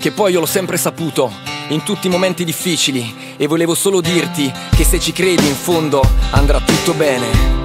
che poi io l'ho sempre saputo, in tutti i momenti difficili, e volevo solo dirti che se ci credi in fondo andrà tutto bene.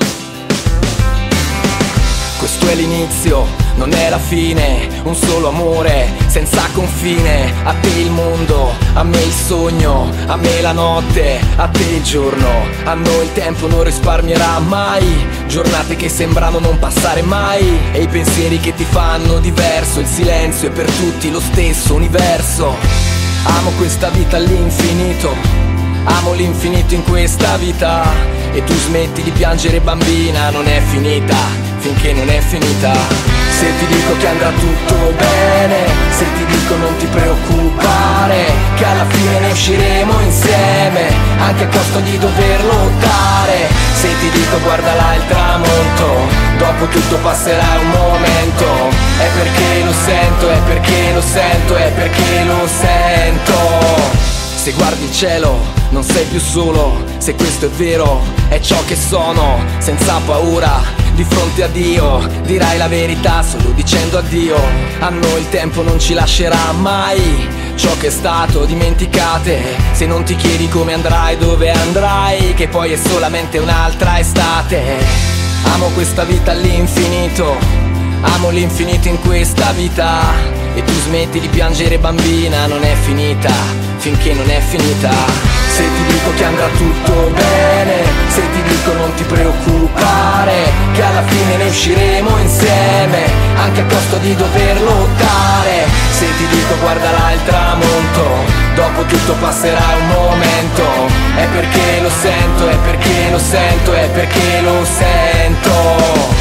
Questo è l'inizio, non è la fine, un solo amore senza confine. A te il mondo, a me il sogno, a me la notte, a te il giorno. A noi il tempo non risparmierà mai, giornate che sembrano non passare mai, e i pensieri che ti fanno diverso. Il silenzio è per tutti lo stesso universo. Amo questa vita all'infinito, amo l'infinito in questa vita. E tu smetti di piangere bambina, non è finita finché non è finita. Se ti dico che andrà tutto bene, se ti dico non ti preoccupare, che alla fine ne usciremo insieme, anche a costo di dover lottare. Se ti dico guarda là il tramonto, dopo tutto passerà un momento. È perché lo sento, è perché lo sento, è perché lo sento. Se guardi il cielo non sei più solo, se questo è vero è ciò che sono. Senza paura di fronte a Dio dirai la verità solo dicendo addio. A noi il tempo non ci lascerà mai, ciò che è stato dimenticate. Se non ti chiedi come andrai, dove andrai, che poi è solamente un'altra estate. Amo questa vita all'infinito, amo l'infinito in questa vita. E tu smetti di piangere bambina, non è finita finché non è finita. Se ti dico che andrà tutto bene, se ti dico non ti preoccupare, che alla fine ne usciremo insieme, anche a costo di dover lottare. Se ti dico guarda là il tramonto, dopo tutto passerà un momento. È perché lo sento, è perché lo sento, è perché lo sento.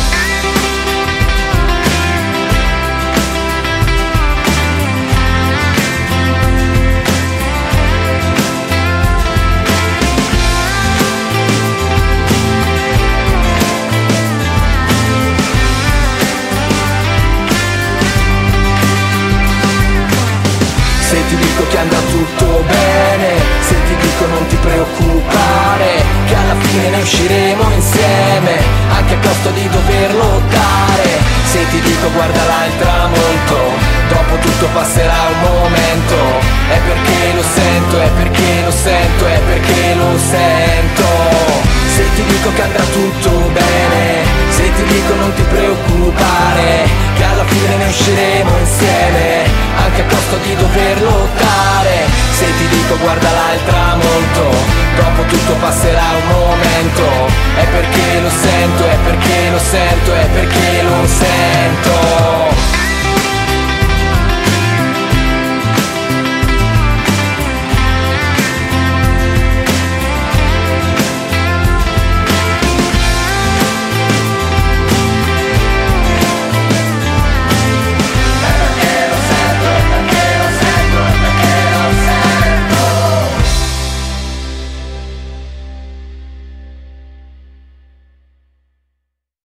Se ti dico che andrà tutto bene, se ti dico non ti preoccupare, che alla fine ne usciremo insieme, anche a costo di dover lottare. Se ti dico guarda là il tramonto, dopo tutto passerà un momento. È perché lo sento, è perché lo sento, è perché lo sento. Se ti dico che andrà tutto bene, se ti dico non ti preoccupare, che alla fine ne usciremo insieme, anche a costo di dover lottare. Se ti dico guarda là il tramonto, dopo tutto passerà un momento. È perché lo sento, è perché lo sento, è perché lo sento.